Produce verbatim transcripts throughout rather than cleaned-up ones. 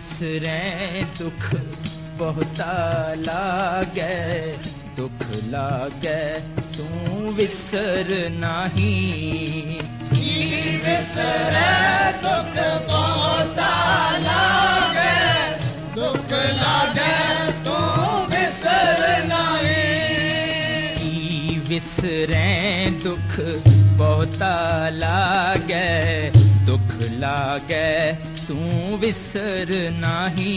विसरै दुख बहुता लागै, दुख लागै तू विसर नाही। विसरै दुख बहुता लागै, दुख लागै तू विसर नाही। विसरै दुख बहुता लागै, दुख लागै तू विसर नाही।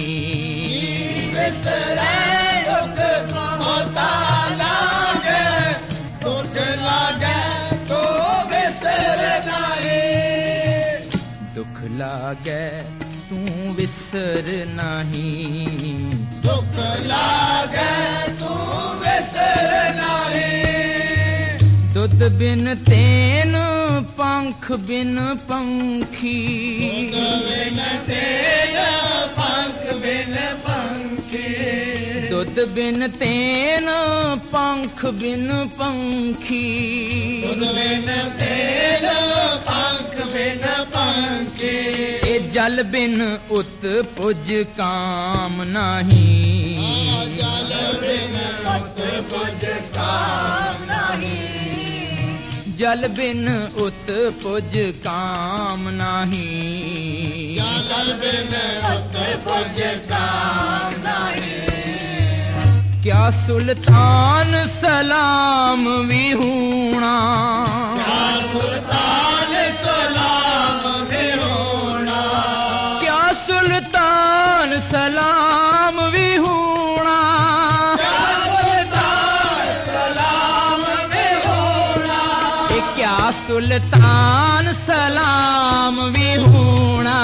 विसरै दुख बहुता लागै, दुख लागै तू विसर नाही। दुख लागै तू विसर नाही। दुख लागै तू विसर नाही। दुध बिन तेन पंख बिन पंखी, दुध बिन तेन पंख बिन पंखी, दुध बिन तेन पंख बिन पंखी। दुध बिन तेन पंख बिन पंखी। ए जल बिन उत पुज काम नाही। जल बिन उत पुज काम नाही। जल बिन उत पुज काम नाही। जल बिन उत पुज काम नाही। क्या सुल्तान सलाम विहूणा, क्या सुल्तान सलाम विहूणा। क्या सुल्तान सलाम विहूणा। क्या सुल्तान सलाम विहूणा। ए क्या सुल्तान सलाम विहूणा।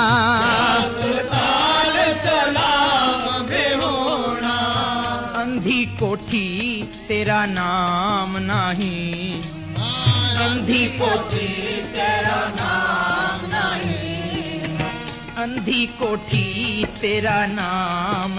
सुल्तान सलाम विहूणा। अंधी कोठी तेरा नाम नहीं। अंधी कोठी तेरा नाम नहीं। अंधी कोठी तेरा नाम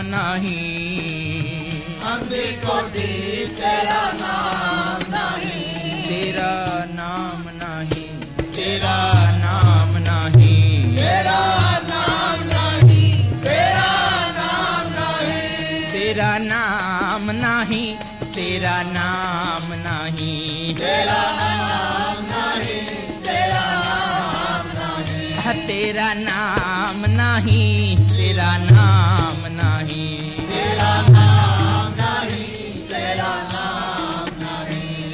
नहीं। अंधी कोठी तेरा नाम नहीं। तेरा नाम नहीं, तेरा नाम नहीं। तेरा नाम नहीं। तेरा नाम नहीं। तेरा नाम नहीं, तेरा नाम नहीं। तेरा नाम नहीं। तेरा नाम नहीं। तेरा नाम नहीं, तेरा नाम नहीं। तेरा नाम नहीं। तेरा नाम नहीं।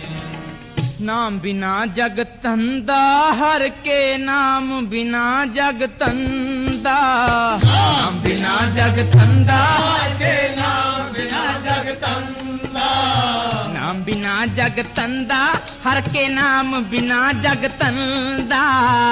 नाम बिना जग तंदा, हर के नाम बिना जग तंदा। नाम बिना जग तंदा, हर के नाम बिना जग तंदा। नाम बिना जग तंदा, हर के नाम बिना जग तंदा।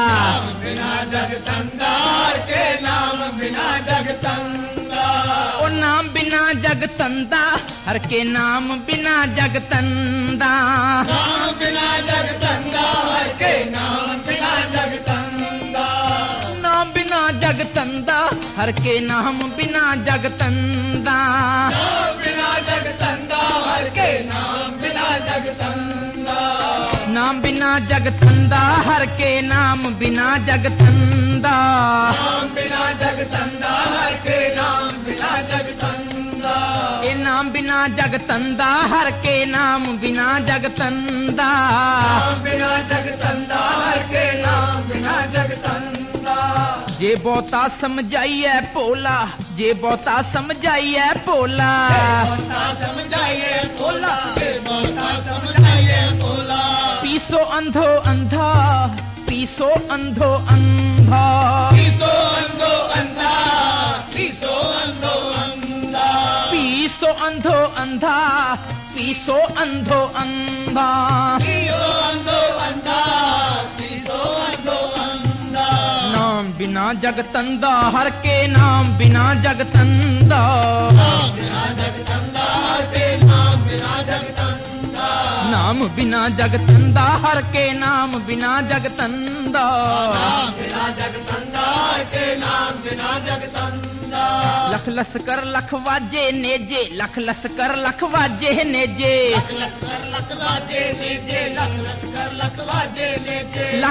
बिना जग तंदा, हर के नाम बिना जग तंदा। ओ नाम बिना जग तंदा, हर के नाम बिना जग तंदा। नाम बिना जग तंदा, हर के नाम बिना जग तंदा। नाम बिना जग तंदा, हर के नाम बिना जग तंदा। नाम बिना जग तंदा, हर के नाम बिना जग तंदा। नाम बिना जग तंदा, हर के नाम बिना जग तंदा। नाम बिना जग तंदा, हर के नाम बिना जग तंदा। ए नाम बिना जग तंदा, हर के नाम बिना जग तंदा। नाम बिना जग तंदा, हर के नाम बिना जग तंदा। जे बहुता समझाइए भोला, जे बहुता समझाइए भोला। बहुता समझाइए भोला, बहुता समझाइए भोला। पीसो अंधो अंधा, पीसो अंधो अंधा। पीसो अंधो अंधा, पीसो अंधो अंधा। पीसो अंधो अंधा, पीसो अंधो अंधा। पीसो अंधो अंधा, पीसो अंधो अंधा। नाम बिना जग तंदा, हर के नाम बिना जग तंदा। नाम बिना जग तंदा, हर के नाम बिना जग तंदा। नाम बिना जग तंदा, हर के नाम बिना जग तंदा। नाम बिना जग तंदा, हर के नाम बिना जग तंदा। लख लस्कर लख वाजे नेजे, लख लस्कर लख वाजे नेजे। लख लस्कर लख वाजे नेजे, लख लस्कर लख वाजे नेजे।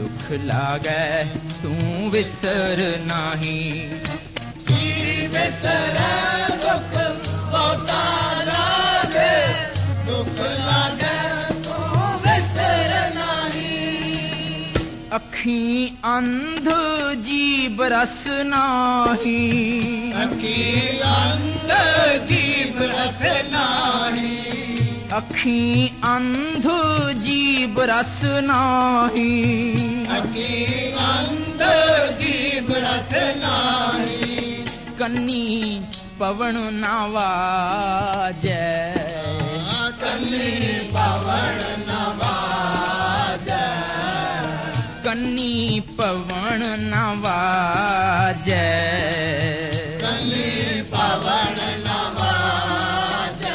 दुख लागे तू विसर नाही। विसरे दुख बहुता लागे, दुख लागे तू विसर नाही। अखी अंध जीव रस नाही, अखी अंध जीव रस नाही। अखी अंध जीव रस नाही, अखी अंध जीव रस नाही। कन्नी पवन ना वाजै, कन्नी पवन न वाजै, कन्नी पवन ना वाजै, कन्नी पवन न वाजै।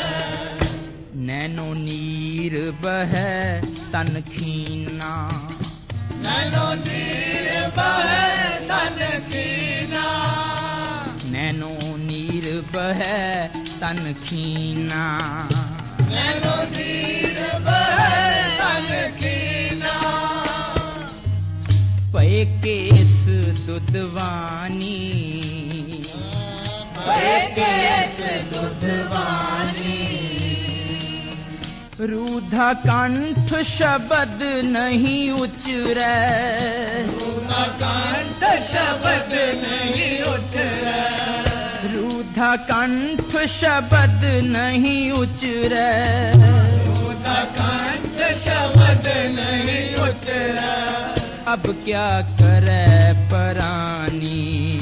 नैनो नीर बहै तन खीना, नैनो नीर बहै तन खीना, नैनो नीर बहै तन खीना। नैनो नीर बहै तन खीना। पै केस दुधवानी, पै केस दुधवानी। रूधा कंठ शब्द नहीं उचरै, रूधा कंठ शब्द नहीं उचरै, रूधा कंठ शब्द नहीं उचरै। रूधा कंठ शब्द नहीं उचरै। अब क्या करे परानी,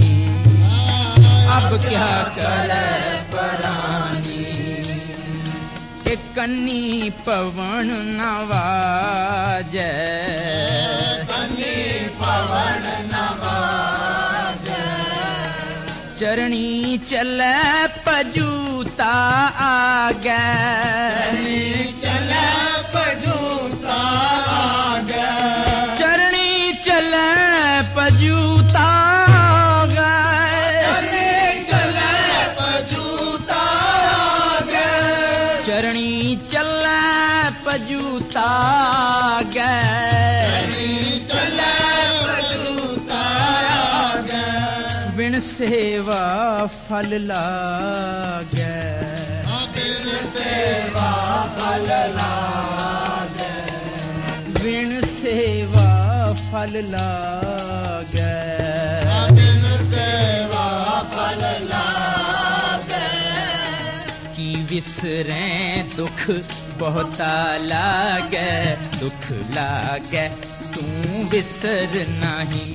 अब क्या करे परानी। एक कन्नी पवन न वाजै, कन्नी पवन न वाजै। चरणी चलै पजूता आगै, चरणी चलै पजूता आगै, चरणी चलै पजूता आगै। चरणी चलै पजूता आगै, चरणी चलै पजूता आगै। चरणी चलै पजूता आगै। बिन सेवा फल लागै, बिन सेवा फल लागै, बिन सेवा फल लागै। बिन सेवा फल लागै। की विसरें दुख बहुता लागै, दुख लागै तू विसर नहीं।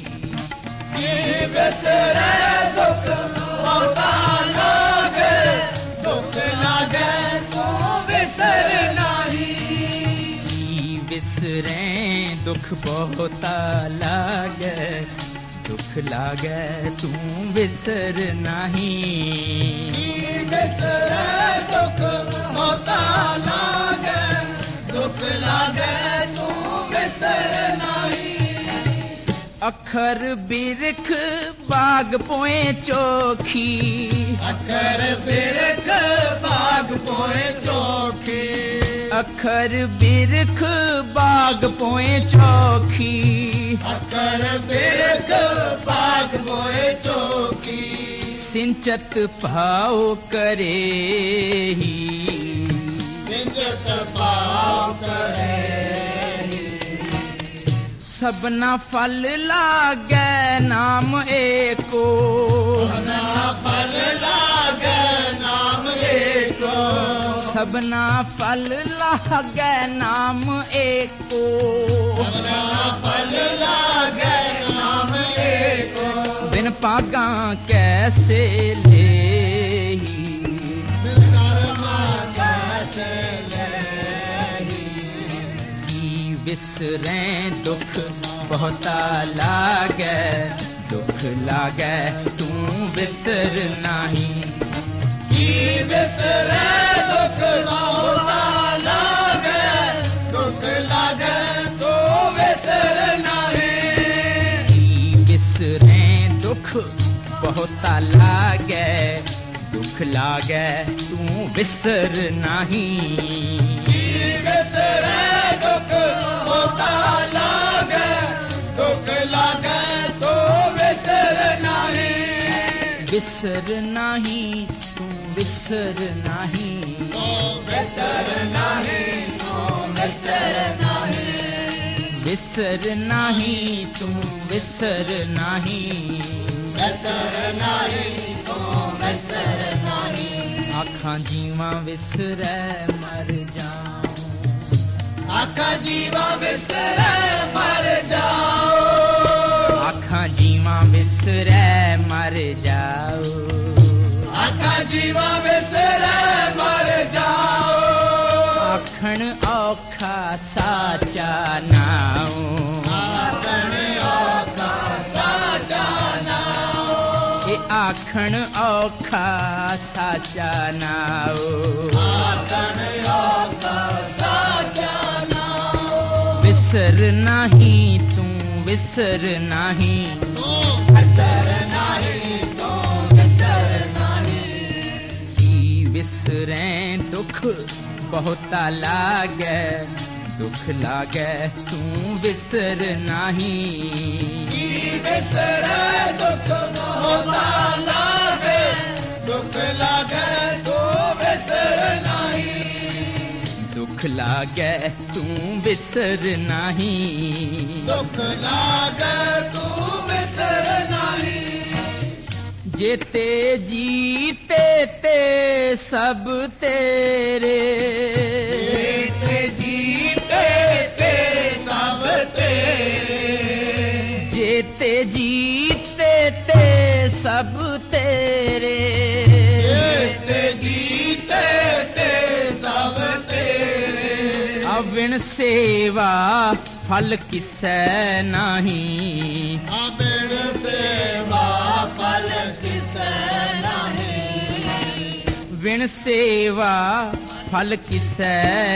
विसरे दुख बहुता लागे, दुख लागे तू विसर नहीं। विसरें दुख बहुता लागै, दुख लागै तू विसर नहीं। विसरे दुख बहुता लागे, दुख लागे तू विसर नहीं। अखर बिरख बाग पोए चोखी, अखर बिरख बाग पोए चोखी, अखर बिरख बाग पोए चोखी। अखर बिरख बाग पोए चोखी। सिंचत भाव करे ही, सिंचत भाव करे। सबना फल लागै नाम एको, सबना फल लागै नाम एको, सबना फल लागै नाम एको। सबना फल लागै नाम एको। बिन पागा कैसे लेही, बिन कर्मा कैसे लेही। विसरें दुख बहुता लागै, दुख लागै तू विसर नहीं। विसरे दुख बहुता लागै, दुख लागै तू विसर नहीं। विसरें दुख बहुता लागै, दुख लागै तू विसर नहीं। विसरे दुख बहुता लागै, विसर नाही तू विसर नाही तू विसर नाही तू विसर नाही विसर नाही तू विसर नाही विसर नाही तू विसर नाही आखां जीवा विसरै मर जाऊं आखां जीवा विसरै मर जाओ आखां जीवा विसरै मर जाओ आखां जीवा विसरै मर जाओ आखण औखा साचा नाऊ आखण औखा साचा नाओ ए आखण औखा साचा नाऊ आखण औखा साचा नाओ विसर नाही तू विसर नाही तू विसर नाही तू विसर नाही की विसरें दुख बहुता लागे दुख लागे तू विसर नाही की विसरै दुख बहुता लागे दुख लागे तू विसर नाही दुख लागे तू विसर नाही दुख लागे तू विसर नाही जेते जीते ते सब तेरे जीते जीते ते सब तेरे जेते जीते ते सब तेरे जीते जीते ते सब तेरे अविण सेवा फल किसै नहीं अबिन सेवा फल किसै नहीं विण सेवा फल किसै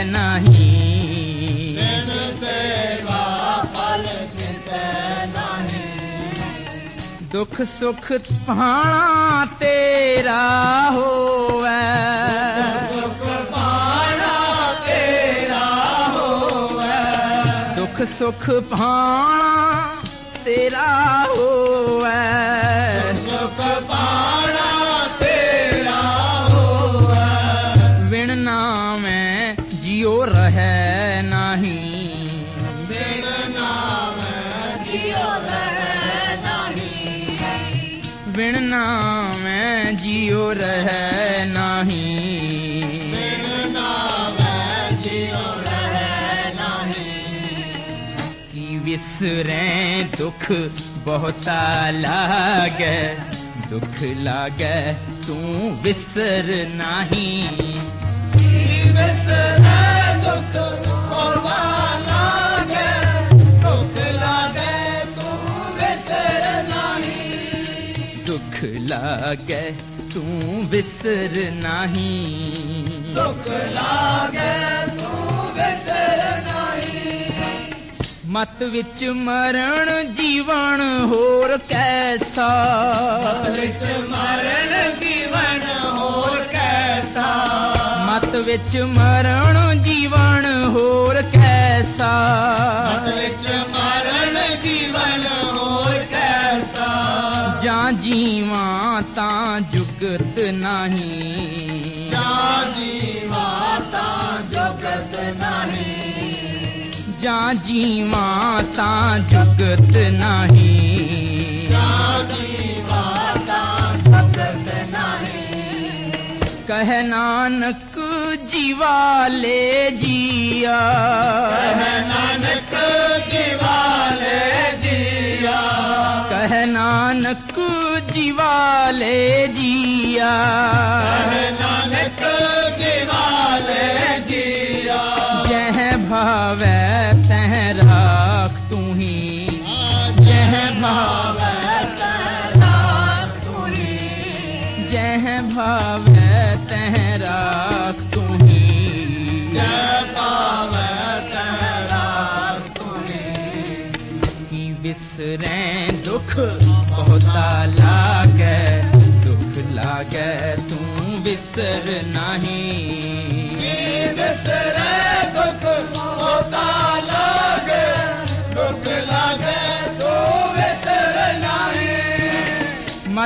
नहीं बिन सेवा फल किसै नहीं दुख सुख पाना तेरा होवै सुख पाना तेरा होवै दुख सुख पाना तेरा होवै सुख पाना तेरा होवै विण नामै जियो रहै नहीं बिन नाम जियो रहै नहीं विण नामै जियो रहै नहीं बिन नाम जियो रहै नहीं की विसरें दुख बहुता लागे दुख लागे तू विसर नहीं विसरै दुख बहुता लागे दुख लागे तू विसर नहीं दुख लागे तू विसर नहीं दुख लागे तू विसर नहीं मत विच मरण जीवन होर कैसा विच मरण जीवन होर कैसा मत विच मरण जीवन होर कैसा विच मरण जीवन होर कैसा जां जीवां तां जुगत नहीं जा जीवा तां जुगत नहीं जां जीवां तां जुगत नहीं जा जीवा तां जुगत नहीं कह नानक जीवा ले जिया कह नानक जीवा ले जिया कह नानक जीवा ले जिया कह नानक जीवा ले जिया जह भावै तह राख तू ही जह भावै जह भावै तह राख तू ही की विसरें दुख बहुता लागे दुख लागे तू विसर नहीं विसरै दुख बहुता लागे दुख लागे तू विसर नहीं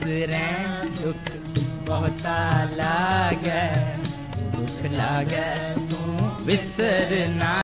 बिसरें दुख बहुता लागे दुख लागे तू बिसरना